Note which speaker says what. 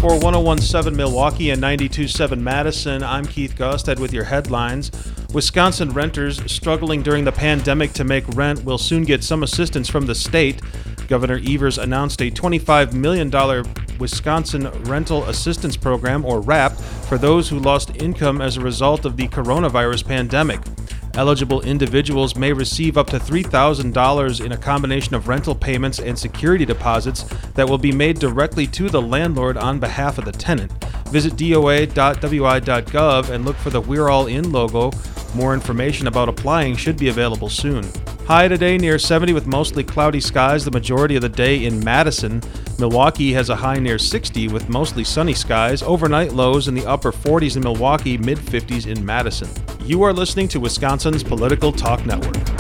Speaker 1: For 101.7 Milwaukee and 92.7 Madison, I'm Keith Gustad with your headlines. Wisconsin renters struggling during the pandemic to make rent will soon get some assistance from the state. Governor Evers announced a $25 million Wisconsin Rental Assistance Program, or RAP, for those who lost income as a result of the coronavirus pandemic. Eligible individuals may receive up to $3,000 in a combination of rental payments and security deposits that will be made directly to the landlord on behalf of the tenant. Visit doa.wi.gov and look for the We're All In logo. More information about applying should be available soon. High today near 70 with mostly cloudy skies the majority of the day in Madison. Milwaukee has a high near 60 with mostly sunny skies. Overnight lows in the upper 40s in Milwaukee, mid 50s in Madison. You are listening to Wisconsin's Political Talk Network.